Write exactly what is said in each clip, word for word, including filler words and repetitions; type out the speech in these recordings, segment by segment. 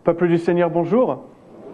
Peuple du Seigneur, bonjour.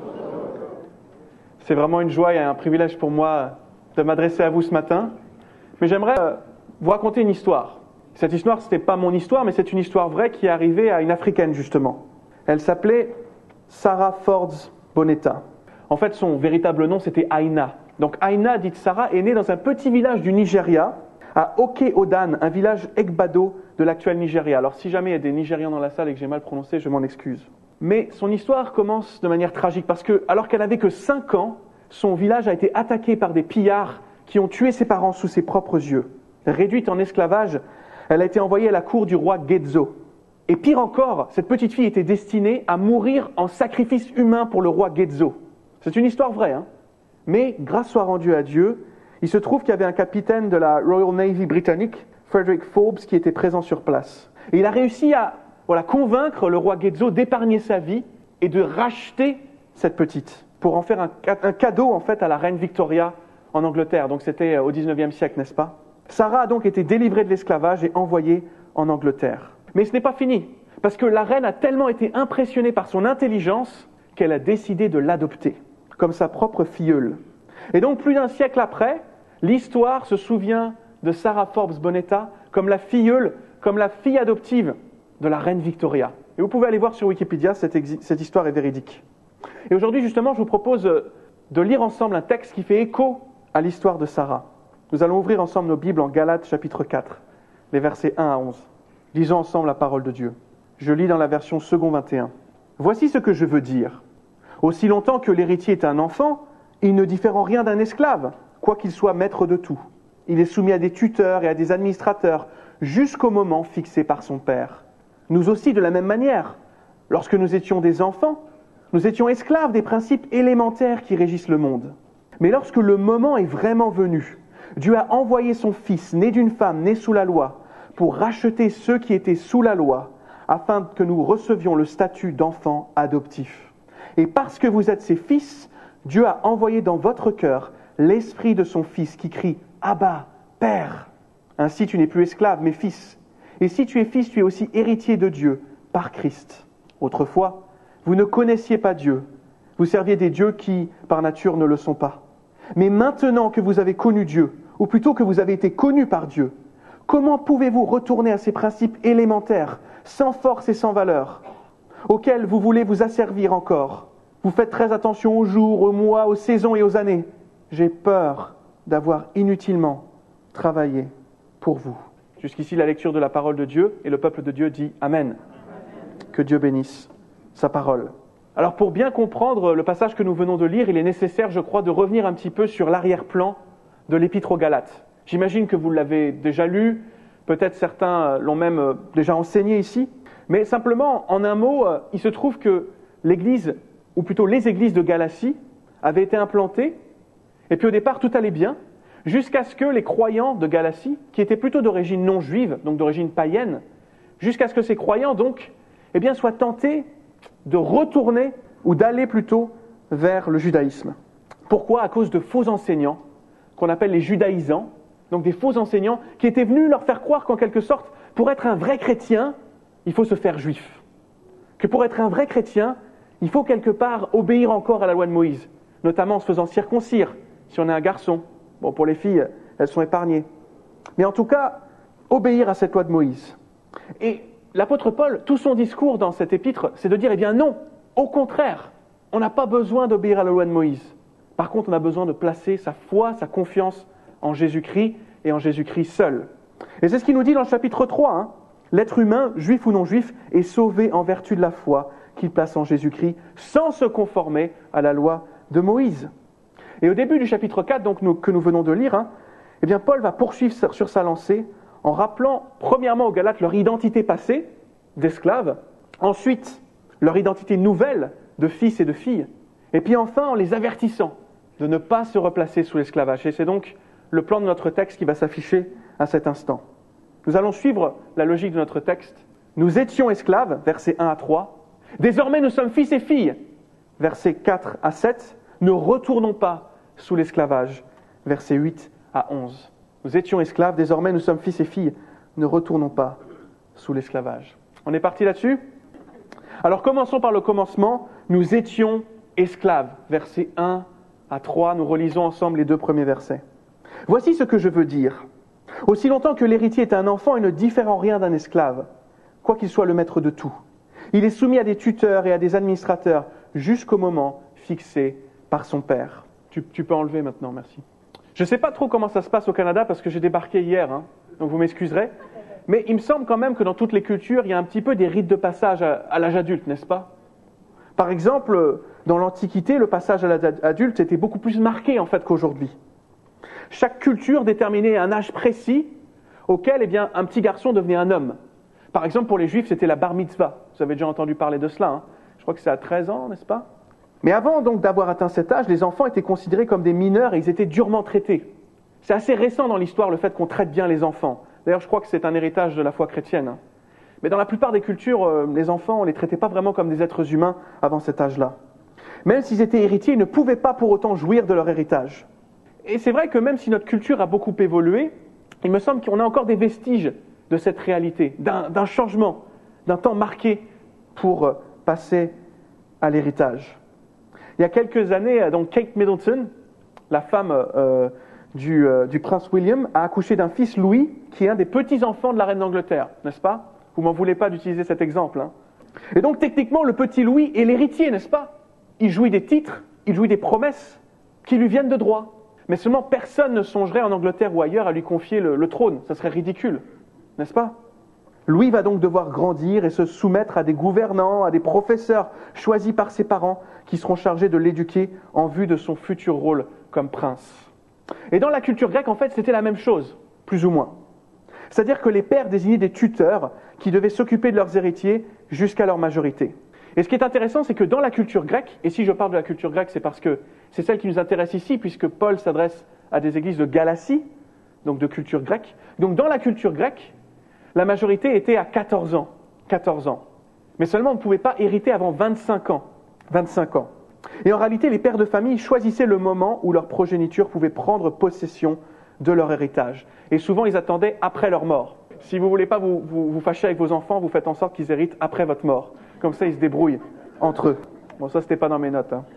C'est vraiment une joie et un privilège pour moi de m'adresser à vous ce matin. Mais j'aimerais vous raconter une histoire. Cette histoire, ce n'est pas mon histoire, mais c'est une histoire vraie qui est arrivée à une Africaine, justement. Elle s'appelait Sarah Forbes Bonetta. En fait, son véritable nom, c'était Aina. Donc Aina, dite Sarah, est née dans un petit village du Nigeria, à Oke-Odan, un village Egbado de l'actuel Nigeria. Alors si jamais il y a des Nigérians dans la salle et que j'ai mal prononcé, je m'en excuse. Mais son histoire commence de manière tragique parce que, alors qu'elle n'avait que cinq ans, son village a été attaqué par des pillards qui ont tué ses parents sous ses propres yeux. Réduite en esclavage, elle a été envoyée à la cour du roi Gezo. Et pire encore, cette petite fille était destinée à mourir en sacrifice humain pour le roi Gezo. C'est une histoire vraie, hein. Mais grâce soit rendue à Dieu, il se trouve qu'il y avait un capitaine de la Royal Navy britannique, Frederick Forbes, qui était présent sur place. Et il a réussi à voilà, convaincre le roi Gezo d'épargner sa vie et de racheter cette petite pour en faire un, un cadeau en fait à la reine Victoria en Angleterre. Donc c'était au dix-neuvième siècle, n'est-ce pas? Sarah a donc été délivrée de l'esclavage et envoyée en Angleterre. Mais ce n'est pas fini, parce que la reine a tellement été impressionnée par son intelligence qu'elle a décidé de l'adopter comme sa propre filleule. Et donc plus d'un siècle après, l'histoire se souvient de Sarah Forbes Bonetta comme la filleule, comme la fille adoptive de la reine Victoria. Et vous pouvez aller voir sur Wikipédia, cette, exi- cette histoire est véridique. Et aujourd'hui, justement, je vous propose de lire ensemble un texte qui fait écho à l'histoire de Sarah. Nous allons ouvrir ensemble nos Bibles en Galates chapitre quatre, les versets un à onze. Lisons ensemble la parole de Dieu. Je lis dans la version second vingt et un. « Voici ce que je veux dire. Aussi longtemps que l'héritier est un enfant, il ne diffère en rien d'un esclave, quoiqu'il soit maître de tout. Il est soumis à des tuteurs et à des administrateurs, jusqu'au moment fixé par son père. Nous aussi, de la même manière, lorsque nous étions des enfants, nous étions esclaves des principes élémentaires qui régissent le monde. Mais lorsque le moment est vraiment venu, Dieu a envoyé son Fils, né d'une femme, né sous la loi, pour racheter ceux qui étaient sous la loi, afin que nous recevions le statut d'enfants adoptifs. Et parce que vous êtes ses fils, Dieu a envoyé dans votre cœur l'esprit de son Fils qui crie « Abba, Père !» Ainsi tu n'es plus esclave, mais fils. Et si tu es fils, tu es aussi héritier de Dieu, par Christ. Autrefois, vous ne connaissiez pas Dieu. Vous serviez des dieux qui, par nature, ne le sont pas. Mais maintenant que vous avez connu Dieu, ou plutôt que vous avez été connus par Dieu, comment pouvez-vous retourner à ces principes élémentaires, sans force et sans valeur, auxquels vous voulez vous asservir encore? Vous faites très attention aux jours, aux mois, aux saisons et aux années. J'ai peur d'avoir inutilement travaillé pour vous. Jusqu'ici, la lecture de la parole de Dieu, et le peuple de Dieu dit Amen. Que Dieu bénisse sa parole. Alors, pour bien comprendre le passage que nous venons de lire, il est nécessaire, je crois, de revenir un petit peu sur l'arrière-plan de l'Épître aux Galates. J'imagine que vous l'avez déjà lu, peut-être certains l'ont même déjà enseigné ici, mais simplement, en un mot, il se trouve que l'Église, ou plutôt les églises de Galatie, avaient été implantées, et puis au départ, tout allait bien, jusqu'à ce que les croyants de Galatie, qui étaient plutôt d'origine non juive, donc d'origine païenne, jusqu'à ce que ces croyants, donc, eh bien, soient tentés de retourner, ou d'aller plutôt vers le judaïsme. Pourquoi? À cause de faux enseignants, qu'on appelle les judaïsants, donc des faux enseignants, qui étaient venus leur faire croire qu'en quelque sorte, pour être un vrai chrétien, il faut se faire juif. Que pour être un vrai chrétien, il faut quelque part obéir encore à la loi de Moïse, notamment en se faisant circoncire, si on est un garçon. Bon, pour les filles, elles sont épargnées. Mais en tout cas, obéir à cette loi de Moïse. Et l'apôtre Paul, tout son discours dans cet épître, c'est de dire, eh bien non, au contraire, on n'a pas besoin d'obéir à la loi de Moïse. Par contre, on a besoin de placer sa foi, sa confiance en Jésus-Christ et en Jésus-Christ seul. Et c'est ce qu'il nous dit dans le chapitre trois. Hein. L'être humain, juif ou non juif, est sauvé en vertu de la foi qu'il place en Jésus-Christ, sans se conformer à la loi de Moïse. Et au début du chapitre quatre, donc, nous, que nous venons de lire, hein, eh bien, Paul va poursuivre sur sa lancée en rappelant, premièrement aux Galates, leur identité passée d'esclaves, ensuite leur identité nouvelle de fils et de filles, et puis enfin en les avertissant de ne pas se replacer sous l'esclavage. Et c'est donc le plan de notre texte qui va s'afficher à cet instant. Nous allons suivre la logique de notre texte. Nous étions esclaves, versets un à trois. Désormais, nous sommes fils et filles, versets quatre à sept. Ne retournons pas sous l'esclavage, versets huit à onze. Nous étions esclaves, désormais nous sommes fils et filles. Ne retournons pas sous l'esclavage. On est parti là-dessus? Alors commençons par le commencement. Nous étions esclaves. Versets un à trois, nous relisons ensemble les deux premiers versets. Voici ce que je veux dire. Aussi longtemps que l'héritier est un enfant, il ne diffère en rien d'un esclave, quoiqu'il soit le maître de tout. Il est soumis à des tuteurs et à des administrateurs jusqu'au moment fixé par son père. Tu, tu peux enlever maintenant, merci. Je ne sais pas trop comment ça se passe au Canada parce que j'ai débarqué hier, hein, donc vous m'excuserez. Mais il me semble quand même que dans toutes les cultures, il y a un petit peu des rites de passage à, à l'âge adulte, n'est-ce pas ? Par exemple, dans l'Antiquité, le passage à l'âge adulte était beaucoup plus marqué en fait qu'aujourd'hui. Chaque culture déterminait un âge précis auquel eh bien, un petit garçon devenait un homme. Par exemple, pour les Juifs, c'était la bar mitzvah. Vous avez déjà entendu parler de cela. Hein. Je crois que c'est à treize ans, n'est-ce pas ? Mais avant donc d'avoir atteint cet âge, les enfants étaient considérés comme des mineurs et ils étaient durement traités. C'est assez récent dans l'histoire le fait qu'on traite bien les enfants. D'ailleurs, je crois que c'est un héritage de la foi chrétienne. Hein. Mais dans la plupart des cultures, euh, les enfants, on ne les traitait pas vraiment comme des êtres humains avant cet âge-là. Même s'ils étaient héritiers, ils ne pouvaient pas pour autant jouir de leur héritage. Et c'est vrai que même si notre culture a beaucoup évolué, il me semble qu'on a encore des vestiges de cette réalité, d'un, d'un changement, d'un temps marqué pour euh, passer à l'héritage. Il y a quelques années, donc Kate Middleton, la femme euh, du, euh, du prince William, a accouché d'un fils Louis, qui est un des petits-enfants de la reine d'Angleterre, n'est-ce pas ? Vous m'en voulez pas d'utiliser cet exemple. Hein. Et donc techniquement, le petit Louis est l'héritier, n'est-ce pas ? Il jouit des titres, il jouit des promesses qui lui viennent de droit. Mais seulement personne ne songerait en Angleterre ou ailleurs à lui confier le, le trône. Ça serait ridicule, n'est-ce pas ? Louis va donc devoir grandir et se soumettre à des gouvernants, à des professeurs choisis par ses parents qui seront chargés de l'éduquer en vue de son futur rôle comme prince. Et dans la culture grecque, en fait, c'était la même chose, plus ou moins. C'est-à-dire que les pères désignaient des tuteurs qui devaient s'occuper de leurs héritiers jusqu'à leur majorité. Et ce qui est intéressant, c'est que dans la culture grecque, et si je parle de la culture grecque, c'est parce que c'est celle qui nous intéresse ici, puisque Paul s'adresse à des églises de Galatie, donc de culture grecque. Donc dans la culture grecque, la majorité était à quatorze ans. quatorze ans. Mais seulement on ne pouvait pas hériter avant vingt-cinq ans. vingt-cinq ans. Et en réalité, les pères de famille choisissaient le moment où leur progéniture pouvait prendre possession de leur héritage. Et souvent, ils attendaient après leur mort. Si vous ne voulez pas vous, vous, vous fâcher avec vos enfants, vous faites en sorte qu'ils héritent après votre mort. Comme ça, ils se débrouillent entre eux. Bon, ça, c'était pas dans mes notes. Hein.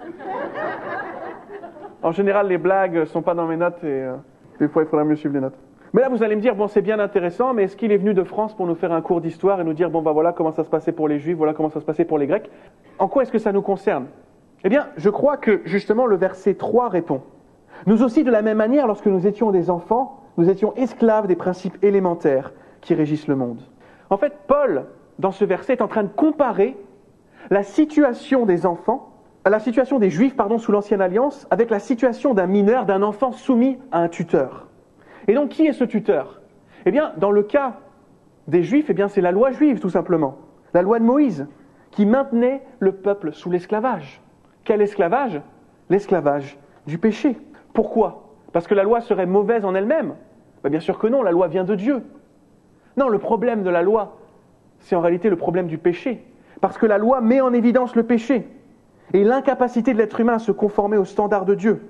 En général, les blagues ne sont pas dans mes notes et euh, des fois, il faudra mieux suivre les notes. Mais là, vous allez me dire, bon, c'est bien intéressant, mais est-ce qu'il est venu de France pour nous faire un cours d'histoire et nous dire, bon, bah voilà comment ça se passait pour les Juifs, voilà comment ça se passait pour les Grecs ? En quoi est-ce que ça nous concerne ? Eh bien, je crois que, justement, le verset trois répond. Nous aussi, de la même manière, lorsque nous étions des enfants, nous étions esclaves des principes élémentaires qui régissent le monde. En fait, Paul, dans ce verset, est en train de comparer la situation des enfants, la situation des Juifs, pardon, sous l'Ancienne Alliance, avec la situation d'un mineur, d'un enfant soumis à un tuteur. Et donc, qui est ce tuteur ? Eh bien, dans le cas des Juifs, eh bien, c'est la loi juive, tout simplement. La loi de Moïse, qui maintenait le peuple sous l'esclavage. Quel esclavage ? L'esclavage du péché. Pourquoi ? Parce que la loi serait mauvaise en elle-même ? Ben, bien sûr que non, la loi vient de Dieu. Non, le problème de la loi, c'est en réalité le problème du péché. Parce que la loi met en évidence le péché et l'incapacité de l'être humain à se conformer aux standards de Dieu.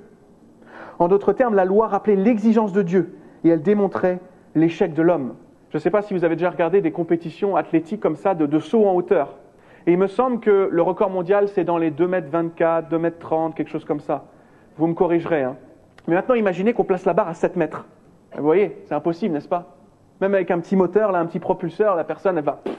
En d'autres termes, la loi rappelait l'exigence de Dieu et elle démontrait l'échec de l'homme. Je ne sais pas si vous avez déjà regardé des compétitions athlétiques comme ça, de, de saut en hauteur. Et il me semble que le record mondial, c'est dans les deux mètres vingt-quatre, deux mètres trente, quelque chose comme ça. Vous me corrigerez. Hein. Mais maintenant, imaginez qu'on place la barre à sept mètres. Vous voyez, c'est impossible, n'est-ce pas ? Même avec un petit moteur, là, un petit propulseur, la personne, elle va pff,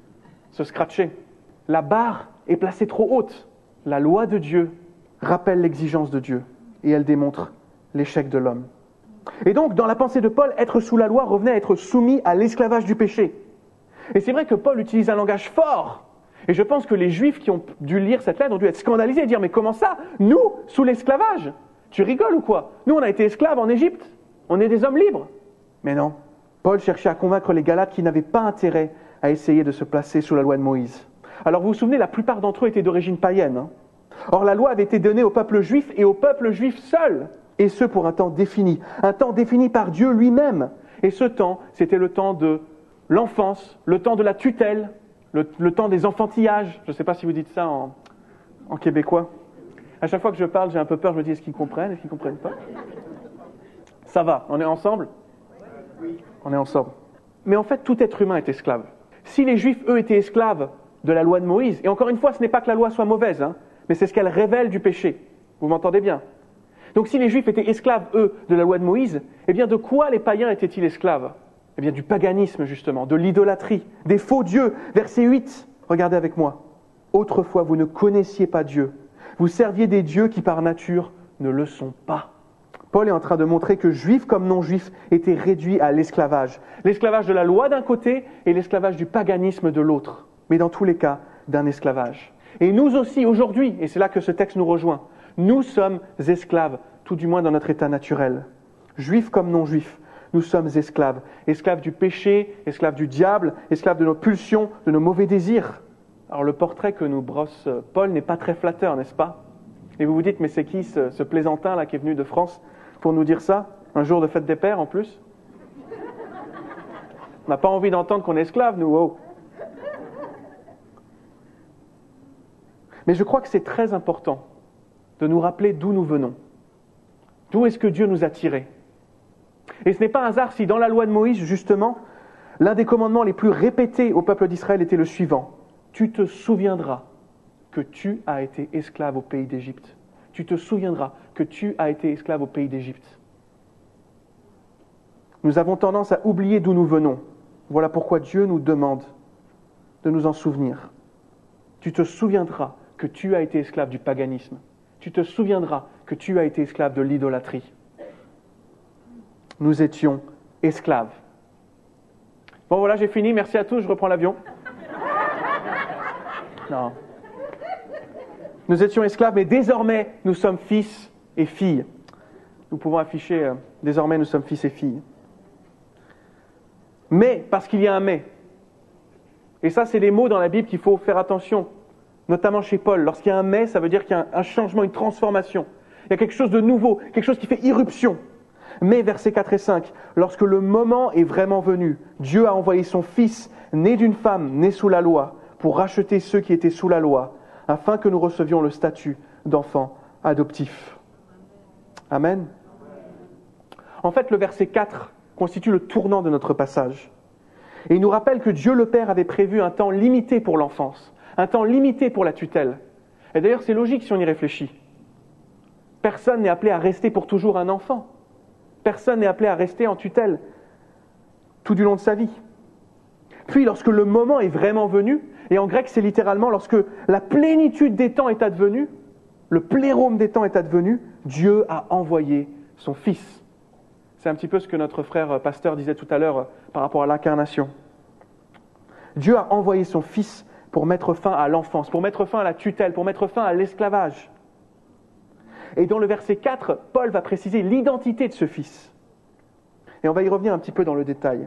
se scratcher. La barre est placée trop haute. La loi de Dieu rappelle l'exigence de Dieu et elle démontre l'échec de l'homme. Et donc, dans la pensée de Paul, être sous la loi revenait à être soumis à l'esclavage du péché. Et c'est vrai que Paul utilise un langage fort. Et je pense que les Juifs qui ont dû lire cette lettre ont dû être scandalisés et dire « Mais comment ça ? Nous, sous l'esclavage ? Tu rigoles ou quoi ? Nous, on a été esclaves en Égypte. On est des hommes libres. » Mais non. Paul cherchait à convaincre les Galates qui n'avaient pas intérêt à essayer de se placer sous la loi de Moïse. Alors vous vous souvenez, la plupart d'entre eux étaient d'origine païenne. Hein. Or la loi avait été donnée au peuple juif et au peuple juif seul. Et ce pour un temps défini. Un temps défini par Dieu lui-même. Et ce temps, c'était le temps de l'enfance, le temps de la tutelle, le, le temps des enfantillages. Je ne sais pas si vous dites ça en, en québécois. À chaque fois que je parle, j'ai un peu peur, je me dis, est-ce qu'ils comprennent, est-ce qu'ils ne comprennent pas ? Ça va, on est ensemble ? Oui. On est ensemble. Mais en fait, tout être humain est esclave. Si les Juifs, eux, étaient esclaves de la loi de Moïse. Et encore une fois, ce n'est pas que la loi soit mauvaise, hein, mais c'est ce qu'elle révèle du péché. Vous m'entendez bien? Donc si les Juifs étaient esclaves, eux, de la loi de Moïse, eh bien de quoi les païens étaient-ils esclaves? Eh bien du paganisme, justement, de l'idolâtrie, des faux dieux. Verset huit, regardez avec moi. Autrefois, vous ne connaissiez pas Dieu. Vous serviez des dieux qui, par nature, ne le sont pas. Paul est en train de montrer que juifs comme non-juifs étaient réduits à l'esclavage. L'esclavage de la loi d'un côté et l'esclavage du paganisme de l'autre. Mais dans tous les cas, d'un esclavage. Et nous aussi, aujourd'hui, et c'est là que ce texte nous rejoint, nous sommes esclaves, tout du moins dans notre état naturel. Juifs comme non-juifs, nous sommes esclaves. Esclaves du péché, esclaves du diable, esclaves de nos pulsions, de nos mauvais désirs. Alors le portrait que nous brosse Paul n'est pas très flatteur, n'est-ce pas? Et vous vous dites, mais c'est qui ce, ce plaisantin là qui est venu de France pour nous dire ça? Un jour de fête des pères en plus? On n'a pas envie d'entendre qu'on est esclave, nous, oh. Mais je crois que c'est très important de nous rappeler d'où nous venons. D'où est-ce que Dieu nous a tirés? Et ce n'est pas un hasard si dans la loi de Moïse, justement, l'un des commandements les plus répétés au peuple d'Israël était le suivant. Tu te souviendras que tu as été esclave au pays d'Égypte. Tu te souviendras que tu as été esclave au pays d'Égypte. Nous avons tendance à oublier d'où nous venons. Voilà pourquoi Dieu nous demande de nous en souvenir. Tu te souviendras que tu as été esclave du paganisme. Tu te souviendras que tu as été esclave de l'idolâtrie. Nous étions esclaves. Bon voilà, j'ai fini. Merci à tous. Je reprends l'avion. Non. Nous étions esclaves, mais désormais, nous sommes fils et filles. Nous pouvons afficher, euh, désormais, nous sommes fils et filles. Mais, parce qu'il y a un mais. Et ça, c'est des mots dans la Bible qu'il faut faire attention, notamment chez Paul. Lorsqu'il y a un mais, ça veut dire qu'il y a un, un changement, une transformation. Il y a quelque chose de nouveau, quelque chose qui fait irruption. Mais, versets quatre et cinq, lorsque le moment est vraiment venu, Dieu a envoyé son Fils, né d'une femme, né sous la loi, pour racheter ceux qui étaient sous la loi, afin que nous recevions le statut d'enfants adoptifs. Amen. En fait, le verset quatre constitue le tournant de notre passage. Et il nous rappelle que Dieu le Père avait prévu un temps limité pour l'enfance, un temps limité pour la tutelle. Et d'ailleurs, c'est logique si on y réfléchit. Personne n'est appelé à rester pour toujours un enfant. Personne n'est appelé à rester en tutelle tout du long de sa vie. Puis, lorsque le moment est vraiment venu, et en grec, c'est littéralement lorsque la plénitude des temps est advenue, le plérôme des temps est advenu, Dieu a envoyé son Fils. C'est un petit peu ce que notre frère pasteur disait tout à l'heure par rapport à l'incarnation. Dieu a envoyé son Fils pour mettre fin à l'enfance, pour mettre fin à la tutelle, pour mettre fin à l'esclavage. Et dans le verset quatre, Paul va préciser l'identité de ce Fils. Et on va y revenir un petit peu dans le détail.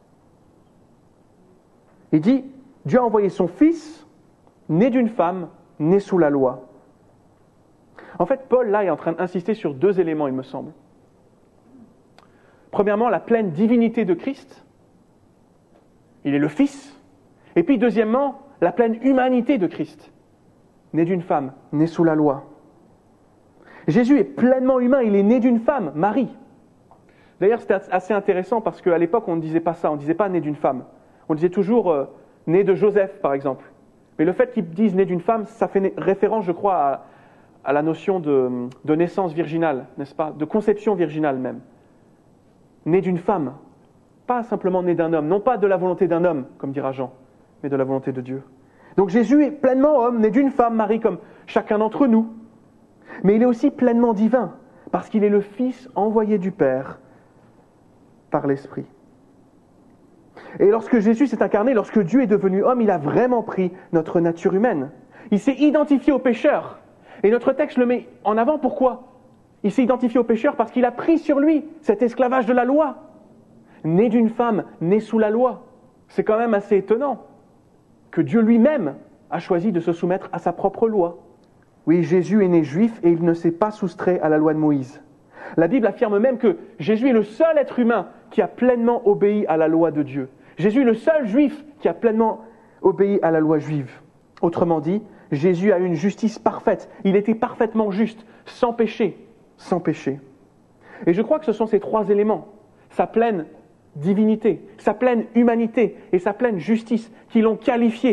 Il dit, Dieu a envoyé son Fils, né d'une femme, né sous la loi. En fait, Paul, là, est en train d'insister sur deux éléments, il me semble. Premièrement, la pleine divinité de Christ. Il est le Fils. Et puis, deuxièmement, la pleine humanité de Christ. Né d'une femme, né sous la loi. Jésus est pleinement humain, il est né d'une femme, Marie. D'ailleurs, c'était assez intéressant parce qu'à l'époque, on ne disait pas ça, on ne disait pas né d'une femme. On disait toujours euh, né de Joseph, par exemple. Mais le fait qu'ils disent né d'une femme, ça fait référence, je crois, à, à la notion de, de naissance virginale, n'est-ce pas? De conception virginale même. Né d'une femme, pas simplement né d'un homme, non pas de la volonté d'un homme, comme dira Jean, mais de la volonté de Dieu. Donc Jésus est pleinement homme, né d'une femme, Marie, comme chacun d'entre nous. Mais il est aussi pleinement divin, parce qu'il est le Fils envoyé du Père par l'Esprit. Et lorsque Jésus s'est incarné, lorsque Dieu est devenu homme, il a vraiment pris notre nature humaine. Il s'est identifié au pécheur. Et notre texte le met en avant, pourquoi? Il s'est identifié au pécheur parce qu'il a pris sur lui cet esclavage de la loi. Né d'une femme, né sous la loi. C'est quand même assez étonnant que Dieu lui-même a choisi de se soumettre à sa propre loi. Oui, Jésus est né juif et il ne s'est pas soustrait à la loi de Moïse. La Bible affirme même que Jésus est le seul être humain qui a pleinement obéi à la loi de Dieu. Jésus est le seul juif qui a pleinement obéi à la loi juive. Autrement dit, Jésus a une justice parfaite. Il était parfaitement juste, sans péché, sans péché. Et je crois que ce sont ces trois éléments, sa pleine divinité, sa pleine humanité et sa pleine justice, qui l'ont qualifié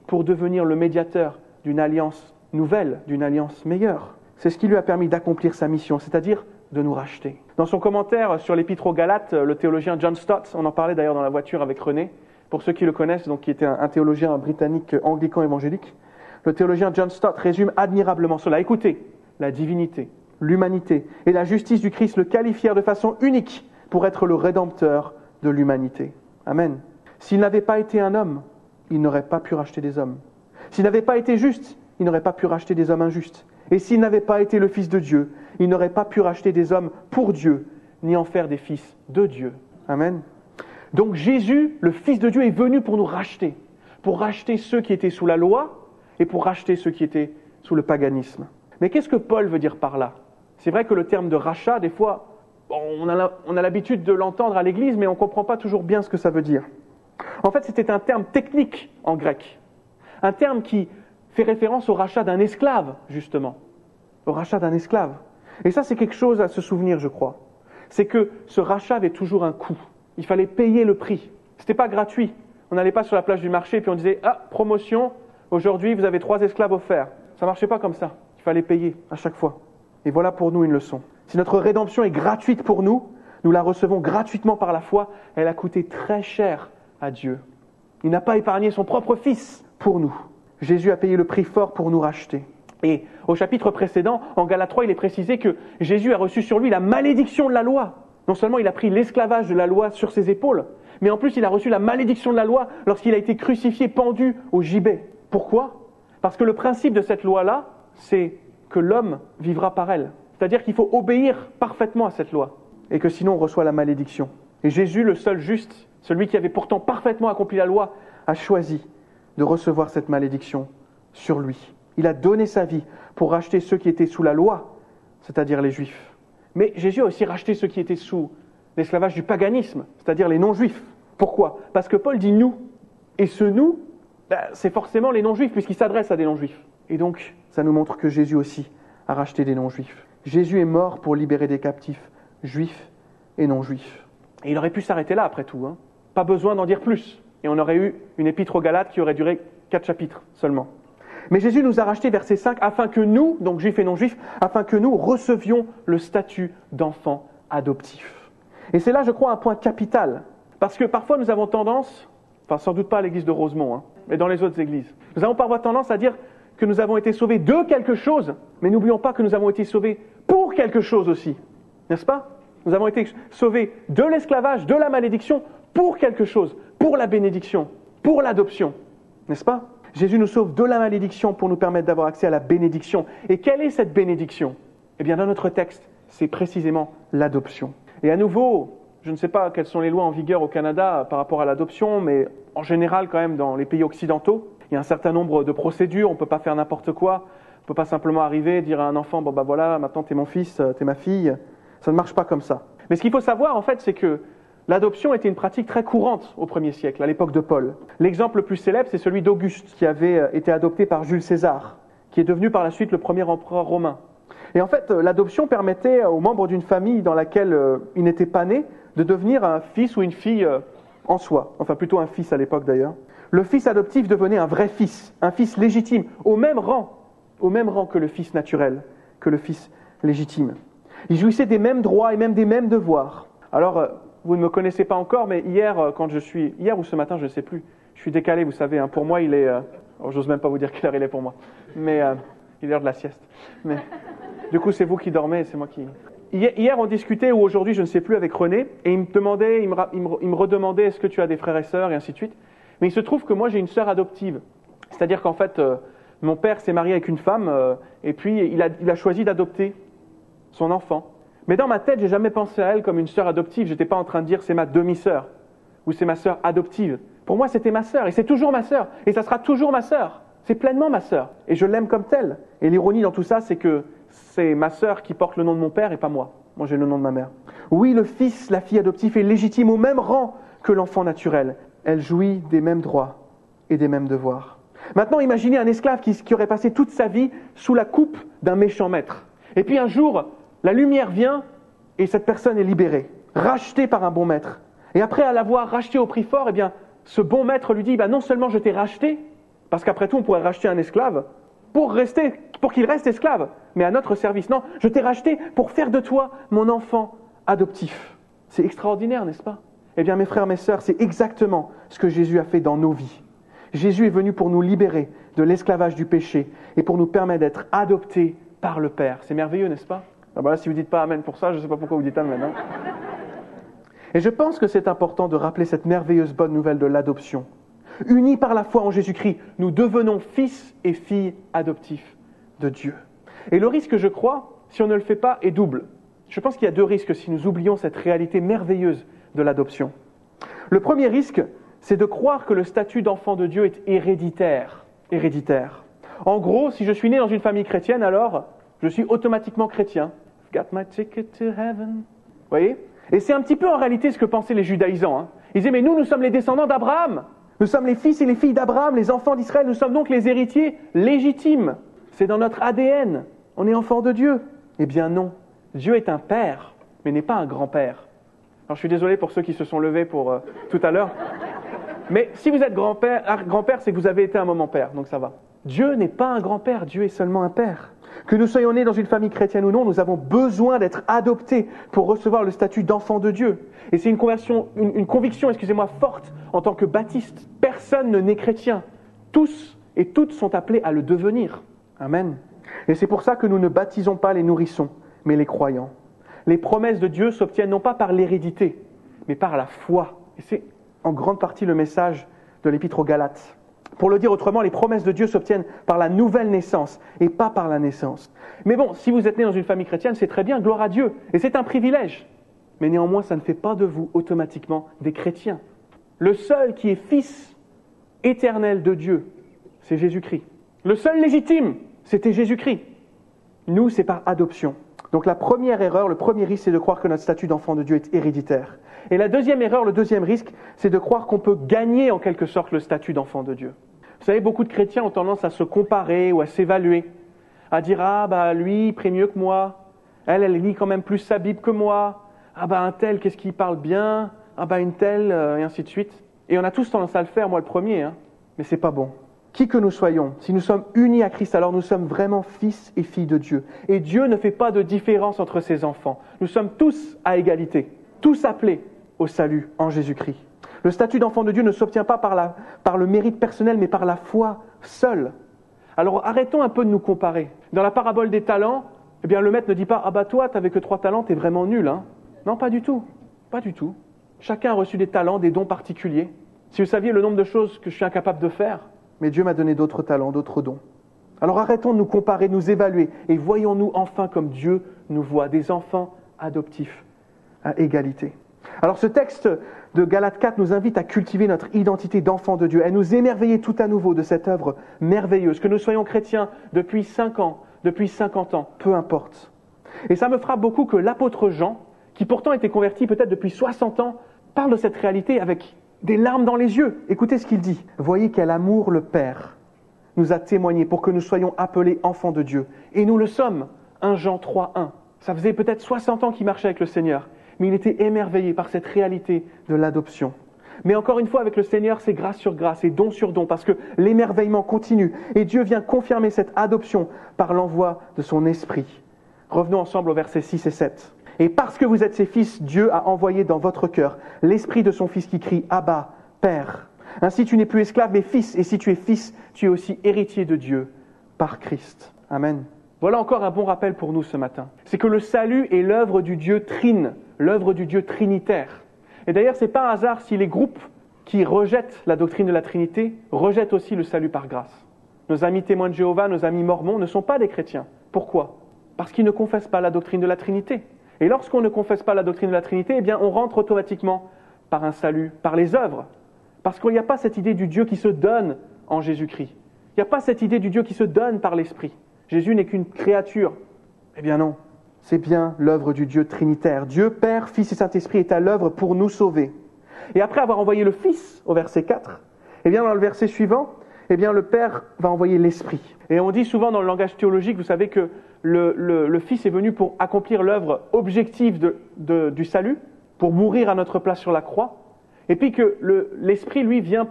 pour devenir le médiateur d'une alliance nouvelle, d'une alliance meilleure. C'est ce qui lui a permis d'accomplir sa mission, c'est-à-dire de nous racheter. Dans son commentaire sur l'Épître aux Galates, le théologien John Stott, on en parlait d'ailleurs dans la voiture avec René, pour ceux qui le connaissent, donc qui était un, un théologien britannique anglican évangélique, le théologien John Stott résume admirablement cela. Écoutez, la divinité, l'humanité et la justice du Christ le qualifièrent de façon unique pour être le rédempteur de l'humanité. Amen. S'il n'avait pas été un homme, il n'aurait pas pu racheter des hommes. S'il n'avait pas été juste, il n'aurait pas pu racheter des hommes injustes. Et s'il n'avait pas été le Fils de Dieu, il n'aurait pas pu racheter des hommes pour Dieu, ni en faire des fils de Dieu. Amen. Donc Jésus, le Fils de Dieu, est venu pour nous racheter, pour racheter ceux qui étaient sous la loi et pour racheter ceux qui étaient sous le paganisme. Mais qu'est-ce que Paul veut dire par là ? C'est vrai que le terme de rachat, des fois, on a, on a l'habitude de l'entendre à l'Église, mais on ne comprend pas toujours bien ce que ça veut dire. En fait, c'était un terme technique en grec, un terme qui fait référence au rachat d'un esclave, justement, au rachat d'un esclave. Et ça, c'est quelque chose à se souvenir, je crois. C'est que ce rachat avait toujours un coût. Il fallait payer le prix. C'était pas gratuit. On n'allait pas sur la plage du marché et puis on disait « Ah, promotion, aujourd'hui vous avez trois esclaves offerts ». Ça marchait pas comme ça. Il fallait payer à chaque fois. Et voilà pour nous une leçon. Si notre rédemption est gratuite pour nous, nous la recevons gratuitement par la foi, elle a coûté très cher à Dieu. Il n'a pas épargné son propre Fils pour nous. Jésus a payé le prix fort pour nous racheter. Et au chapitre précédent, en Galates trois, il est précisé que Jésus a reçu sur lui la malédiction de la loi. Non seulement il a pris l'esclavage de la loi sur ses épaules, mais en plus il a reçu la malédiction de la loi lorsqu'il a été crucifié, pendu au gibet. Pourquoi ? Parce que le principe de cette loi-là, c'est que l'homme vivra par elle. C'est-à-dire qu'il faut obéir parfaitement à cette loi, et que sinon on reçoit la malédiction. Et Jésus, le seul juste, celui qui avait pourtant parfaitement accompli la loi, a choisi de recevoir cette malédiction sur lui. Il a donné sa vie pour racheter ceux qui étaient sous la loi, c'est-à-dire les Juifs. Mais Jésus a aussi racheté ceux qui étaient sous l'esclavage du paganisme, c'est-à-dire les non-Juifs. Pourquoi ? Parce que Paul dit « nous ». Et ce « nous ben, », c'est forcément les non-Juifs, puisqu'il s'adresse à des non-Juifs. Et donc, ça nous montre que Jésus aussi a racheté des non-Juifs. Jésus est mort pour libérer des captifs, juifs et non-juifs. Et il aurait pu s'arrêter là, après tout. Hein. Pas besoin d'en dire plus. Et on aurait eu une épître aux Galates qui aurait duré quatre chapitres seulement. Mais Jésus nous a rachetés, verset cinq, afin que nous, donc juifs et non-juifs, afin que nous recevions le statut d'enfants adoptifs. Et c'est là, je crois, un point capital. Parce que parfois nous avons tendance, enfin sans doute pas à l'église de Rosemont, hein, mais dans les autres églises, nous avons parfois tendance à dire que nous avons été sauvés de quelque chose, mais n'oublions pas que nous avons été sauvés pour quelque chose aussi. N'est-ce pas ? Nous avons été sauvés de l'esclavage, de la malédiction, pour quelque chose, pour la bénédiction, pour l'adoption. N'est-ce pas ? Jésus nous sauve de la malédiction pour nous permettre d'avoir accès à la bénédiction. Et quelle est cette bénédiction ? Eh bien, dans notre texte, c'est précisément l'adoption. Et à nouveau, je ne sais pas quelles sont les lois en vigueur au Canada par rapport à l'adoption, mais en général, quand même, dans les pays occidentaux, il y a un certain nombre de procédures, on ne peut pas faire n'importe quoi. On ne peut pas simplement arriver et dire à un enfant « bon ben voilà, maintenant t'es mon fils, t'es ma fille ». Ça ne marche pas comme ça. Mais ce qu'il faut savoir, en fait, c'est que l'adoption était une pratique très courante au premier siècle, à l'époque de Paul. L'exemple le plus célèbre, c'est celui d'Auguste, qui avait été adopté par Jules César, qui est devenu par la suite le premier empereur romain. Et en fait, l'adoption permettait aux membres d'une famille dans laquelle il n'était pas né de devenir un fils ou une fille en soi. Enfin, plutôt un fils à l'époque d'ailleurs. Le fils adoptif devenait un vrai fils, un fils légitime, au même rang, au même rang que le fils naturel, que le fils légitime. Il jouissait des mêmes droits et même des mêmes devoirs. Alors, vous ne me connaissez pas encore, mais hier, quand je suis... Hier ou ce matin, je ne sais plus. Je suis décalé, vous savez. Hein, pour moi, il est... Euh... Oh, j'ose même pas vous dire quelle heure il est pour moi. Mais euh, il est l'heure de la sieste. Mais du coup, c'est vous qui dormez et c'est moi qui... Hier, on discutait, ou aujourd'hui, je ne sais plus, avec René, et il me demandait, il me, il me, il me redemandait, est-ce que tu as des frères et sœurs, et ainsi de suite. Mais il se trouve que moi, j'ai une sœur adoptive. C'est-à-dire qu'en fait, euh, mon père s'est marié avec une femme, euh, et puis il a, il a choisi d'adopter son enfant. Mais dans ma tête, j'ai jamais pensé à elle comme une sœur adoptive. J'étais pas en train de dire c'est ma demi-sœur ou c'est ma sœur adoptive. Pour moi, c'était ma sœur et c'est toujours ma sœur et ça sera toujours ma sœur. C'est pleinement ma sœur et je l'aime comme telle. Et l'ironie dans tout ça, c'est que c'est ma sœur qui porte le nom de mon père et pas moi. Moi, j'ai le nom de ma mère. Oui, le fils, la fille adoptive est légitime au même rang que l'enfant naturel. Elle jouit des mêmes droits et des mêmes devoirs. Maintenant, imaginez un esclave qui, qui aurait passé toute sa vie sous la coupe d'un méchant maître. Et puis un jour, la lumière vient et cette personne est libérée, rachetée par un bon maître. Et après l'avoir racheté au prix fort, eh bien, ce bon maître lui dit, bah, non seulement je t'ai racheté Parce qu'après tout, on pourrait racheter un esclave pour, rester, pour qu'il reste esclave, mais à notre service. Non, je t'ai racheté pour faire de toi mon enfant adoptif. C'est extraordinaire, n'est-ce pas? Eh bien, mes frères, mes sœurs, c'est exactement ce que Jésus a fait dans nos vies. Jésus est venu pour nous libérer de l'esclavage du péché et pour nous permettre d'être adoptés par le Père. C'est merveilleux, n'est-ce pas? Ah ben là, si vous ne dites pas Amen pour ça, je ne sais pas pourquoi vous dites Amen. Hein. Et je pense que c'est important de rappeler cette merveilleuse bonne nouvelle de l'adoption. Unis par la foi en Jésus-Christ, nous devenons fils et filles adoptifs de Dieu. Et le risque, je crois, si on ne le fait pas, est double. Je pense qu'il y a deux risques si nous oublions cette réalité merveilleuse de l'adoption. Le premier risque, c'est de croire que le statut d'enfant de Dieu est héréditaire. Héréditaire. En gros, si je suis né dans une famille chrétienne, alors je suis automatiquement chrétien. Got my ticket to heaven. Vous voyez? Et c'est un petit peu en réalité ce que pensaient les judaïsants. Hein. Ils disaient, mais nous, nous sommes les descendants d'Abraham. Nous sommes les fils et les filles d'Abraham, les enfants d'Israël. Nous sommes donc les héritiers légitimes. C'est dans notre A D N. On est enfants de Dieu. Eh bien non. Dieu est un père, mais n'est pas un grand-père. Alors je suis désolé pour ceux qui se sont levés pour euh, tout à l'heure. Mais si vous êtes grand-père, grand-père, c'est que vous avez été un moment père, donc ça va. Dieu n'est pas un grand-père, Dieu est seulement un père. Que nous soyons nés dans une famille chrétienne ou non, nous avons besoin d'être adoptés pour recevoir le statut d'enfant de Dieu. Et c'est une conversion, une, une conviction, excusez-moi, forte en tant que baptiste. Personne ne naît chrétien. Tous et toutes sont appelés à le devenir. Amen. Et c'est pour ça que nous ne baptisons pas les nourrissons, mais les croyants. Les promesses de Dieu s'obtiennent non pas par l'hérédité, mais par la foi. Et c'est en grande partie le message de l'Épître aux Galates. Pour le dire autrement, les promesses de Dieu s'obtiennent par la nouvelle naissance et pas par la naissance. Mais bon, si vous êtes né dans une famille chrétienne, c'est très bien, gloire à Dieu. Et c'est un privilège. Mais néanmoins, ça ne fait pas de vous automatiquement des chrétiens. Le seul qui est fils éternel de Dieu, c'est Jésus-Christ. Le seul légitime, c'était Jésus-Christ. Nous, c'est par adoption. Donc la première erreur, le premier risque, c'est de croire que notre statut d'enfant de Dieu est héréditaire. Et la deuxième erreur, le deuxième risque, c'est de croire qu'on peut gagner en quelque sorte le statut d'enfant de Dieu. Vous savez, beaucoup de chrétiens ont tendance à se comparer ou à s'évaluer, à dire « Ah, bah lui, il prie mieux que moi. Elle, elle lit quand même plus sa Bible que moi. Ah, bah un tel, qu'est-ce qu'il parle bien. Ah, bah une telle, euh, et ainsi de suite. » Et on a tous tendance à le faire, moi le premier, hein. Mais c'est pas bon. Qui que nous soyons, si nous sommes unis à Christ, alors nous sommes vraiment fils et filles de Dieu. Et Dieu ne fait pas de différence entre ses enfants. Nous sommes tous à égalité, tous appelés au salut en Jésus-Christ. Le statut d'enfant de Dieu ne s'obtient pas par, la, par le mérite personnel, mais par la foi seule. Alors arrêtons un peu de nous comparer. Dans la parabole des talents, eh bien, le maître ne dit pas « Ah bah toi, tu n'avais que trois talents, tu es vraiment nul. Hein » Non, pas du tout. Pas du tout. Chacun a reçu des talents, des dons particuliers. Si vous saviez le nombre de choses que je suis incapable de faire, mais Dieu m'a donné d'autres talents, d'autres dons. Alors arrêtons de nous comparer, de nous évaluer, et voyons-nous enfin comme Dieu nous voit, des enfants adoptifs à égalité. Alors ce texte de Galates quatre nous invite à cultiver notre identité d'enfant de Dieu, à nous émerveiller tout à nouveau de cette œuvre merveilleuse, que nous soyons chrétiens depuis cinq ans, depuis cinquante ans, peu importe. Et ça me frappe beaucoup que l'apôtre Jean, qui pourtant était converti peut-être depuis soixante ans, parle de cette réalité avec des larmes dans les yeux. Écoutez ce qu'il dit. « Voyez quel amour le Père nous a témoigné pour que nous soyons appelés enfants de Dieu. Et nous le sommes. » premier Jean trois, un. Ça faisait peut-être soixante ans qu'il marchait avec le Seigneur, mais il était émerveillé par cette réalité de l'adoption. Mais encore une fois, avec le Seigneur, c'est grâce sur grâce et don sur don, parce que l'émerveillement continue. Et Dieu vient confirmer cette adoption par l'envoi de son Esprit. Revenons ensemble au versets six et sept. « Et parce que vous êtes ses fils, Dieu a envoyé dans votre cœur l'esprit de son Fils qui crie « Abba, Père ». Ainsi tu n'es plus esclave, mais fils, et si tu es fils, tu es aussi héritier de Dieu par Christ. » Amen. Voilà encore un bon rappel pour nous ce matin. C'est que le salut est l'œuvre du Dieu trine, l'œuvre du Dieu trinitaire. Et d'ailleurs, ce n'est pas un hasard si les groupes qui rejettent la doctrine de la Trinité rejettent aussi le salut par grâce. Nos amis témoins de Jéhovah, nos amis mormons ne sont pas des chrétiens. Pourquoi ? Parce qu'ils ne confessent pas la doctrine de la Trinité. Et lorsqu'on ne confesse pas la doctrine de la Trinité, eh bien, on rentre automatiquement par un salut, par les œuvres. Parce qu'il n'y a pas cette idée du Dieu qui se donne en Jésus-Christ. Il n'y a pas cette idée du Dieu qui se donne par l'Esprit. Jésus n'est qu'une créature. Eh bien non, c'est bien l'œuvre du Dieu trinitaire. Dieu, Père, Fils et Saint-Esprit est à l'œuvre pour nous sauver. Et après avoir envoyé le Fils au verset quatre, eh bien dans le verset suivant, eh bien le Père va envoyer l'Esprit. Et on dit souvent dans le langage théologique, vous savez que le, le, le Fils est venu pour accomplir l'œuvre objective de, de, du salut, pour mourir à notre place sur la croix, et puis que le, l'Esprit, lui, vient pour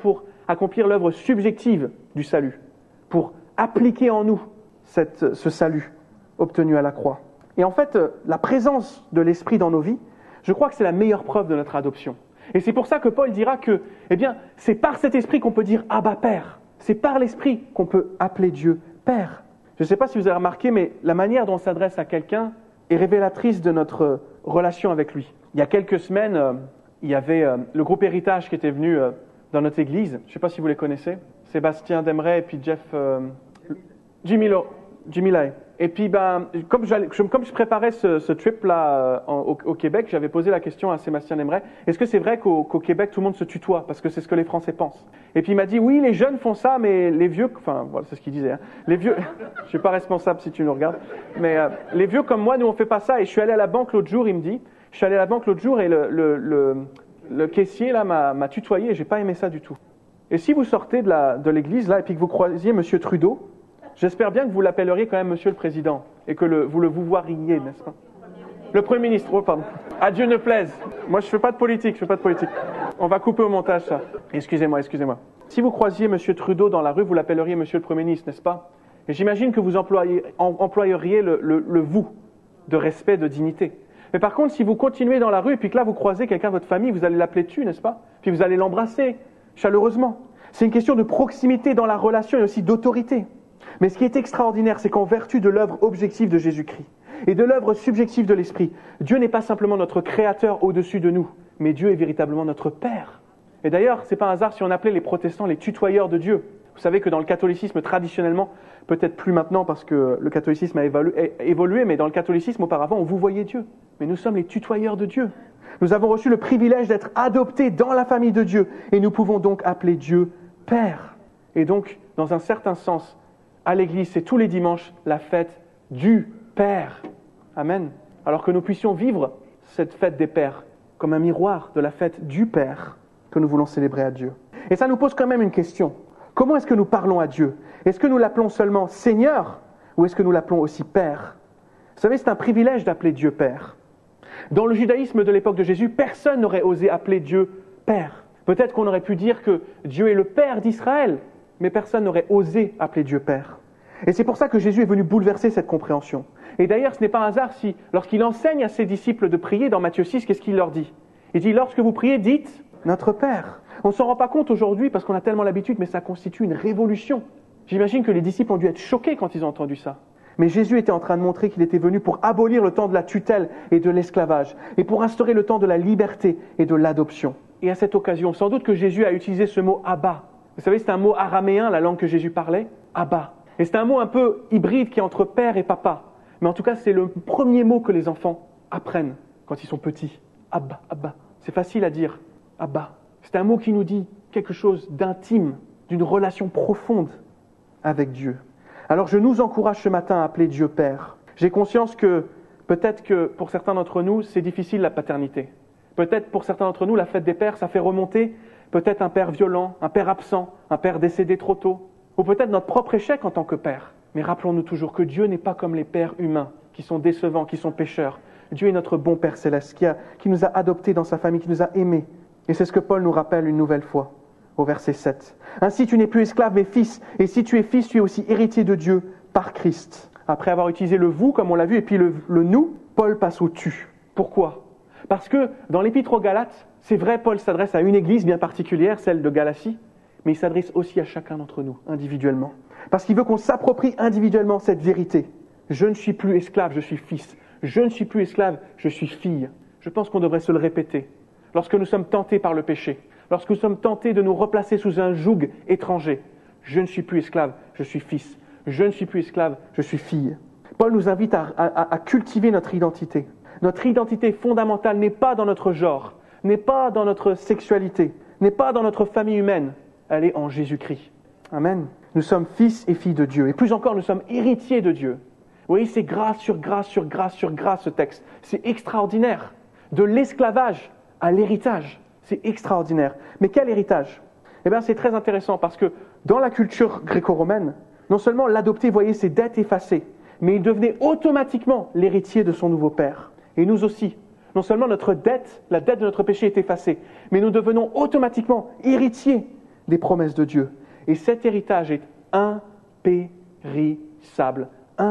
accomplir l'œuvre subjective du salut, pour appliquer en nous cette, ce salut obtenu à la croix. Et en fait, la présence de l'Esprit dans nos vies, je crois que c'est la meilleure preuve de notre adoption. Et c'est pour ça que Paul dira que, eh bien, c'est par cet Esprit qu'on peut dire « Abba, Père ». C'est par l'Esprit qu'on peut appeler Dieu « Père ». Je ne sais pas si vous avez remarqué, mais la manière dont on s'adresse à quelqu'un est révélatrice de notre relation avec lui. Il y a quelques semaines, euh, il y avait euh, le groupe Héritage qui était venu euh, dans notre église. Je ne sais pas si vous les connaissez. Sébastien Demeret et puis Jeff... Euh, Jimmy Lo, Jimmy Lai. Et puis, ben, comme, je, comme je préparais ce, ce trip-là en, au, au Québec, j'avais posé la question à Sébastien Demeret, est-ce que c'est vrai qu'au, qu'au Québec, tout le monde se tutoie? Parce que c'est ce que les Français pensent. Et puis il m'a dit, oui, les jeunes font ça, mais les vieux... Enfin, voilà, c'est ce qu'il disait. Hein. Les vieux... je ne suis pas responsable si tu nous regardes. Mais euh, les vieux comme moi, nous, on ne fait pas ça. Et je suis allé à la banque l'autre jour, il me dit, je suis allé à la banque l'autre jour et le, le, le, le caissier, là, m'a, m'a tutoyé et je n'ai pas aimé ça du tout. Et si vous sortez de, la, de l'église, là, et puis que vous croisiez M. Trudeau, j'espère bien que vous l'appelleriez quand même Monsieur le Président et que le, vous le vouvoiriez, n'est-ce pas? Le Premier ministre, oh pardon. À Dieu ne plaise. Moi, je ne fais pas de politique, je fais pas de politique. On va couper au montage ça. Excusez-moi, excusez-moi. Si vous croisiez Monsieur Trudeau dans la rue, vous l'appelleriez Monsieur le Premier ministre, n'est-ce pas? Et j'imagine que vous employez, em, employeriez le, le, le vous de respect, de dignité. Mais par contre, si vous continuez dans la rue et puis que là, vous croisez quelqu'un de votre famille, vous allez l'appeler tu, n'est-ce pas? Puis vous allez l'embrasser chaleureusement. C'est une question de proximité dans la relation et aussi d'autorité. Mais ce qui est extraordinaire, c'est qu'en vertu de l'œuvre objective de Jésus-Christ et de l'œuvre subjective de l'Esprit, Dieu n'est pas simplement notre Créateur au-dessus de nous, mais Dieu est véritablement notre Père. Et d'ailleurs, ce n'est pas un hasard si on appelait les protestants les tutoyeurs de Dieu. Vous savez que dans le catholicisme, traditionnellement, peut-être plus maintenant parce que le catholicisme a évolué, mais dans le catholicisme, auparavant, on vous voyait Dieu. Mais nous sommes les tutoyeurs de Dieu. Nous avons reçu le privilège d'être adoptés dans la famille de Dieu, et nous pouvons donc appeler Dieu Père. Et donc, dans un certain sens, à l'église, c'est tous les dimanches la fête du Père. Amen. Alors que nous puissions vivre cette fête des Pères comme un miroir de la fête du Père que nous voulons célébrer à Dieu. Et ça nous pose quand même une question. Comment est-ce que nous parlons à Dieu? Est-ce que nous l'appelons seulement Seigneur ou est-ce que nous l'appelons aussi Père? Vous savez, c'est un privilège d'appeler Dieu Père. Dans le judaïsme de l'époque de Jésus, personne n'aurait osé appeler Dieu Père. Peut-être qu'on aurait pu dire que Dieu est le Père d'Israël, mais personne n'aurait osé appeler Dieu Père. Et c'est pour ça que Jésus est venu bouleverser cette compréhension. Et d'ailleurs, ce n'est pas un hasard si, lorsqu'il enseigne à ses disciples de prier dans Matthieu six, qu'est-ce qu'il leur dit? Il dit, lorsque vous priez, dites « Notre Père ». On ne s'en rend pas compte aujourd'hui parce qu'on a tellement l'habitude, mais ça constitue une révolution. J'imagine que les disciples ont dû être choqués quand ils ont entendu ça. Mais Jésus était en train de montrer qu'il était venu pour abolir le temps de la tutelle et de l'esclavage, et pour instaurer le temps de la liberté et de l'adoption. Et à cette occasion, sans doute que Jésus a utilisé ce mot « Abba ». Vous savez, c'est un mot araméen, la langue que Jésus parlait, « Abba ». Et c'est un mot un peu hybride qui est entre père et papa. Mais en tout cas, c'est le premier mot que les enfants apprennent quand ils sont petits. Abba, Abba. C'est facile à dire, Abba. C'est un mot qui nous dit quelque chose d'intime, d'une relation profonde avec Dieu. Alors je nous encourage ce matin à appeler Dieu Père. J'ai conscience que peut-être que pour certains d'entre nous, c'est difficile la paternité. Peut-être pour certains d'entre nous, la fête des pères, ça fait remonter peut-être un père violent, un père absent, un père décédé trop tôt. Ou peut-être notre propre échec en tant que père. Mais rappelons-nous toujours que Dieu n'est pas comme les pères humains, qui sont décevants, qui sont pécheurs. Dieu est notre bon Père céleste, qui, a, qui nous a adoptés dans sa famille, qui nous a aimés. Et c'est ce que Paul nous rappelle une nouvelle fois, au verset sept. Ainsi, tu n'es plus esclave, mais fils. Et si tu es fils, tu es aussi héritier de Dieu par Christ. Après avoir utilisé le vous, comme on l'a vu, et puis le, le nous, Paul passe au tu. Pourquoi? Parce que dans l'épître aux Galates, c'est vrai, Paul s'adresse à une église bien particulière, celle de Galatie, mais il s'adresse aussi à chacun d'entre nous, individuellement. Parce qu'il veut qu'on s'approprie individuellement cette vérité. Je ne suis plus esclave, je suis fils. Je ne suis plus esclave, je suis fille. Je pense qu'on devrait se le répéter. Lorsque nous sommes tentés par le péché, lorsque nous sommes tentés de nous replacer sous un joug étranger, je ne suis plus esclave, je suis fils. Je ne suis plus esclave, je suis fille. Paul nous invite à, à, à cultiver notre identité. Notre identité fondamentale n'est pas dans notre genre, n'est pas dans notre sexualité, n'est pas dans notre famille humaine. Elle est en Jésus-Christ. Amen. Nous sommes fils et filles de Dieu. Et plus encore, nous sommes héritiers de Dieu. Vous voyez, c'est grâce sur grâce sur grâce sur grâce ce texte. C'est extraordinaire. De l'esclavage à l'héritage. C'est extraordinaire. Mais quel héritage? Eh bien, c'est très intéressant parce que dans la culture gréco-romaine, non seulement l'adopté voyait ses dettes effacées, mais il devenait automatiquement l'héritier de son nouveau père. Et nous aussi. Non seulement notre dette, la dette de notre péché est effacée, mais nous devenons automatiquement héritiers des promesses de Dieu. Et cet héritage est impérissable.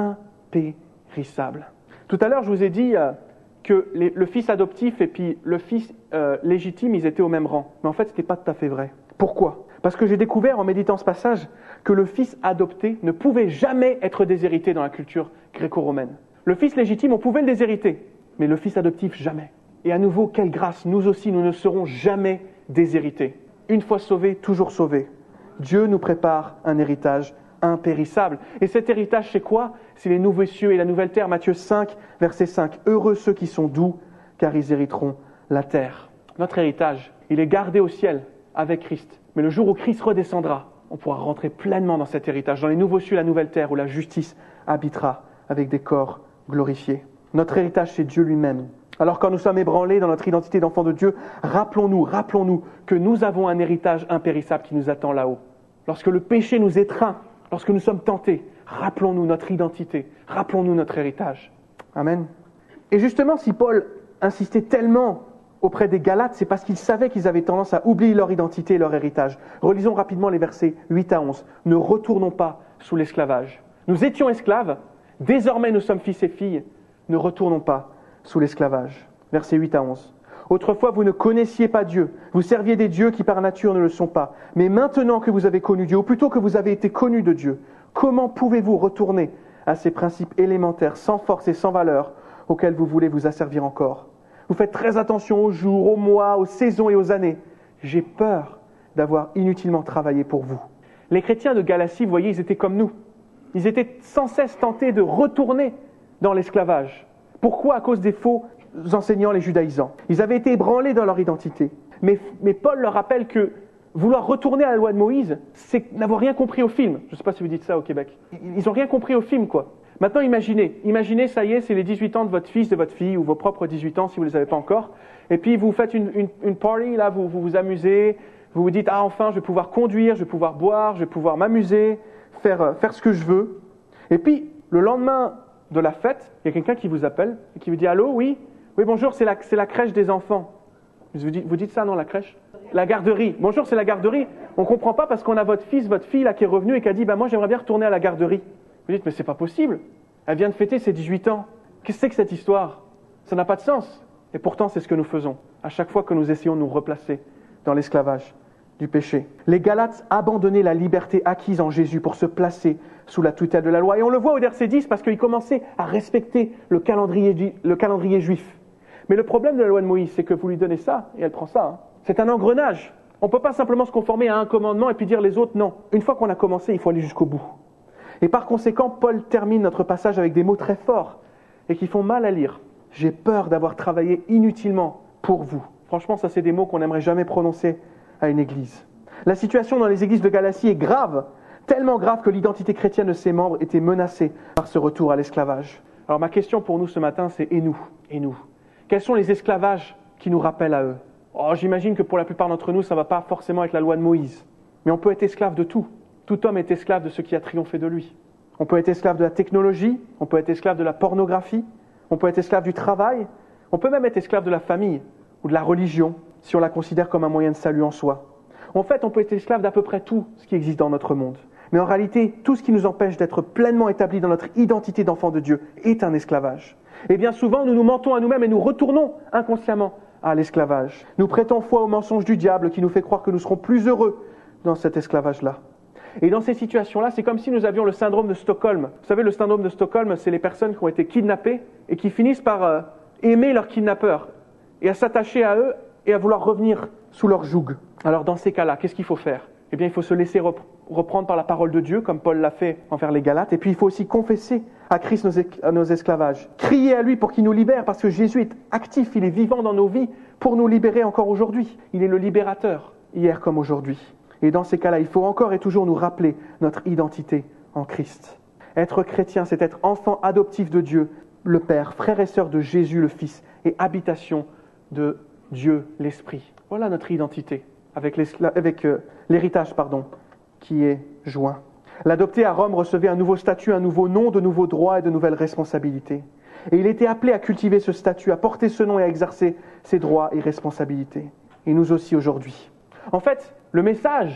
Impérissable. Tout à l'heure, je vous ai dit euh, que les, le fils adoptif et puis le fils euh, légitime, ils étaient au même rang. Mais en fait, ce n'était pas tout à fait vrai. Pourquoi ? Parce que j'ai découvert en méditant ce passage que le fils adopté ne pouvait jamais être déshérité dans la culture gréco-romaine. Le fils légitime, on pouvait le déshériter, mais le fils adoptif, jamais. Et à nouveau, quelle grâce, nous aussi, nous ne serons jamais déshérités. Une fois sauvés, toujours sauvés. Dieu nous prépare un héritage impérissable. Et cet héritage, c'est quoi ? C'est les nouveaux cieux et la nouvelle terre. Matthieu cinq, verset cinq. Heureux ceux qui sont doux, car ils hériteront la terre. Notre héritage, il est gardé au ciel avec Christ. Mais le jour où Christ redescendra, on pourra rentrer pleinement dans cet héritage, dans les nouveaux cieux et la nouvelle terre, où la justice habitera avec des corps glorifiés. Notre héritage, c'est Dieu lui-même. Alors quand nous sommes ébranlés dans notre identité d'enfant de Dieu, rappelons-nous, rappelons-nous que nous avons un héritage impérissable qui nous attend là-haut. Lorsque le péché nous étreint, lorsque nous sommes tentés, rappelons-nous notre identité, rappelons-nous notre héritage. Amen. Et justement, si Paul insistait tellement auprès des Galates, c'est parce qu'il savait qu'ils avaient tendance à oublier leur identité et leur héritage. Relisons rapidement les versets huit à onze. Ne retournons pas sous l'esclavage. Nous étions esclaves, désormais nous sommes fils et filles, ne retournons pas sous l'esclavage. Versets huit à onze. Autrefois, vous ne connaissiez pas Dieu. Vous serviez des dieux qui par nature ne le sont pas. Mais maintenant que vous avez connu Dieu, ou plutôt que vous avez été connus de Dieu, comment pouvez-vous retourner à ces principes élémentaires, sans force et sans valeur, auxquels vous voulez vous asservir encore ? Vous faites très attention aux jours, aux mois, aux saisons et aux années. J'ai peur d'avoir inutilement travaillé pour vous. Les chrétiens de Galatie, vous voyez, ils étaient comme nous. Ils étaient sans cesse tentés de retourner dans l'esclavage. Pourquoi ? À cause des faux enseignants, les judaïsants. Ils avaient été ébranlés dans leur identité. Mais, mais Paul leur rappelle que vouloir retourner à la loi de Moïse, c'est n'avoir rien compris au film. Je ne sais pas si vous dites ça au Québec. Ils n'ont rien compris au film, quoi. Maintenant, imaginez. Imaginez, ça y est, c'est les dix-huit ans de votre fils, de votre fille, ou vos propres dix-huit ans si vous ne les avez pas encore. Et puis, vous faites une, une, une party, là, vous, vous vous amusez. Vous vous dites, ah, enfin, je vais pouvoir conduire, je vais pouvoir boire, je vais pouvoir m'amuser, faire, euh, faire ce que je veux. Et puis, le lendemain de la fête, il y a quelqu'un qui vous appelle et qui vous dit, allô, oui, oui, bonjour, c'est la, c'est la crèche des enfants. Vous dites, vous dites ça, non, la crèche ? La garderie. Bonjour, c'est la garderie. On ne comprend pas parce qu'on a votre fils, votre fille là qui est revenu et qui a dit, bah, moi, j'aimerais bien retourner à la garderie. Vous dites, mais c'est pas possible. Elle vient de fêter ses dix-huit ans. Qu'est-ce que c'est que cette histoire ? Ça n'a pas de sens. Et pourtant, c'est ce que nous faisons à chaque fois que nous essayons de nous replacer dans l'esclavage du péché. Les Galates abandonnaient la liberté acquise en Jésus pour se placer sous la tutelle de la loi. Et on le voit au verset dix parce qu'ils commençaient à respecter le calendrier, le calendrier juif. Mais le problème de la loi de Moïse, c'est que vous lui donnez ça et elle prend ça. Hein. C'est un engrenage. On ne peut pas simplement se conformer à un commandement et puis dire les autres non. Une fois qu'on a commencé, il faut aller jusqu'au bout. Et par conséquent, Paul termine notre passage avec des mots très forts et qui font mal à lire. J'ai peur d'avoir travaillé inutilement pour vous. Franchement, ça c'est des mots qu'on n'aimerait jamais prononcer à une église. La situation dans les églises de Galatie est grave, tellement grave que l'identité chrétienne de ses membres était menacée par ce retour à l'esclavage. Alors ma question pour nous ce matin, c'est et nous ? Et nous ? Quels sont les esclavages qui nous rappellent à eux ? Oh, j'imagine que pour la plupart d'entre nous, ça ne va pas forcément être la loi de Moïse. Mais on peut être esclave de tout. Tout homme est esclave de ce qui a triomphé de lui. On peut être esclave de la technologie, on peut être esclave de la pornographie, on peut être esclave du travail, on peut même être esclave de la famille ou de la religion, si on la considère comme un moyen de salut en soi. En fait, on peut être esclave d'à peu près tout ce qui existe dans notre monde. Mais en réalité, tout ce qui nous empêche d'être pleinement établis dans notre identité d'enfant de Dieu est un esclavage. Et bien souvent, nous nous mentons à nous-mêmes et nous retournons inconsciemment à l'esclavage. Nous prêtons foi au mensonge du diable qui nous fait croire que nous serons plus heureux dans cet esclavage-là. Et dans ces situations-là, c'est comme si nous avions le syndrome de Stockholm. Vous savez, le syndrome de Stockholm, c'est les personnes qui ont été kidnappées et qui finissent par euh, aimer leurs kidnappeurs et à s'attacher à eux et à vouloir revenir sous leur joug. Alors dans ces cas-là, qu'est-ce qu'il faut faire ? Eh bien, il faut se laisser rep- reprendre par la parole de Dieu, comme Paul l'a fait envers les Galates. Et puis, il faut aussi confesser à Christ nos, es- nos esclavages. Crier à lui pour qu'il nous libère, parce que Jésus est actif, il est vivant dans nos vies pour nous libérer encore aujourd'hui. Il est le libérateur, hier comme aujourd'hui. Et dans ces cas-là, il faut encore et toujours nous rappeler notre identité en Christ. Être chrétien, c'est être enfant adoptif de Dieu, le Père, frère et sœur de Jésus le Fils, et habitation de Dieu l'Esprit. Voilà notre identité, avec, avec euh, l'héritage pardon, qui est joint. L'adopté à Rome recevait un nouveau statut, un nouveau nom, de nouveaux droits et de nouvelles responsabilités. Et il était appelé à cultiver ce statut, à porter ce nom et à exercer ses droits et responsabilités. Et nous aussi aujourd'hui. En fait, le message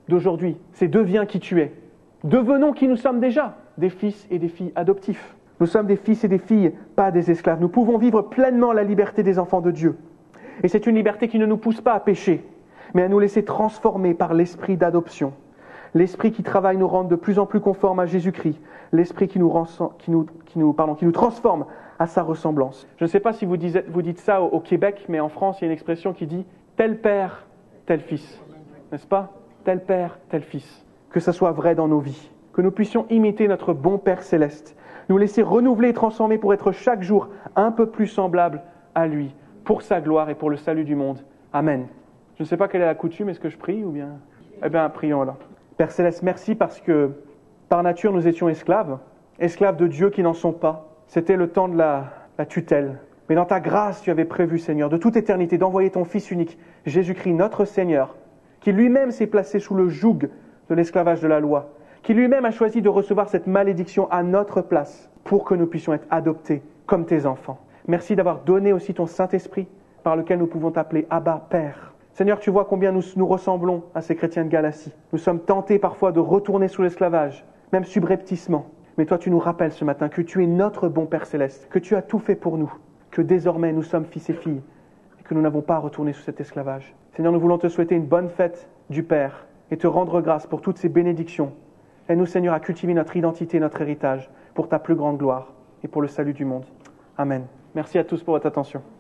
d'aujourd'hui, c'est deviens qui tu es. Devenons qui nous sommes déjà, des fils et des filles adoptifs. Nous sommes des fils et des filles, pas des esclaves. Nous pouvons vivre pleinement la liberté des enfants de Dieu. Et c'est une liberté qui ne nous pousse pas à pécher, mais à nous laisser transformer par l'esprit d'adoption. L'esprit qui travaille nous rend de plus en plus conformes à Jésus-Christ. L'esprit qui nous, rend, qui, nous, qui, nous, pardon, qui nous transforme à sa ressemblance. Je ne sais pas si vous, disez, vous dites ça au, au Québec, mais en France, il y a une expression qui dit « tel père, tel fils ». N'est-ce pas ? Tel père, tel fils. Que ça soit vrai dans nos vies. Que nous puissions imiter notre bon Père céleste. Nous laisser renouveler et transformer pour être chaque jour un peu plus semblable à lui, pour sa gloire et pour le salut du monde. Amen. Je ne sais pas quelle est la coutume, est-ce que je prie ou bien... Eh bien, prions alors. Père céleste, merci parce que par nature nous étions esclaves, esclaves de Dieu qui n'en sont pas. C'était le temps de la, la tutelle. Mais dans ta grâce, tu avais prévu, Seigneur, de toute éternité, d'envoyer ton Fils unique, Jésus-Christ, notre Seigneur, qui lui-même s'est placé sous le joug de l'esclavage de la loi, qui lui-même a choisi de recevoir cette malédiction à notre place pour que nous puissions être adoptés comme tes enfants. Merci d'avoir donné aussi ton Saint-Esprit par lequel nous pouvons t'appeler Abba, Père. Seigneur, tu vois combien nous nous ressemblons à ces chrétiens de Galatie. Nous sommes tentés parfois de retourner sous l'esclavage, même subrepticement. Mais toi, tu nous rappelles ce matin que tu es notre bon Père céleste, que tu as tout fait pour nous, que désormais nous sommes fils et filles, et que nous n'avons pas à retourner sous cet esclavage. Seigneur, nous voulons te souhaiter une bonne fête du Père et te rendre grâce pour toutes ces bénédictions. Aide-nous, Seigneur, à cultiver notre identité et notre héritage pour ta plus grande gloire et pour le salut du monde. Amen. Merci à tous pour votre attention.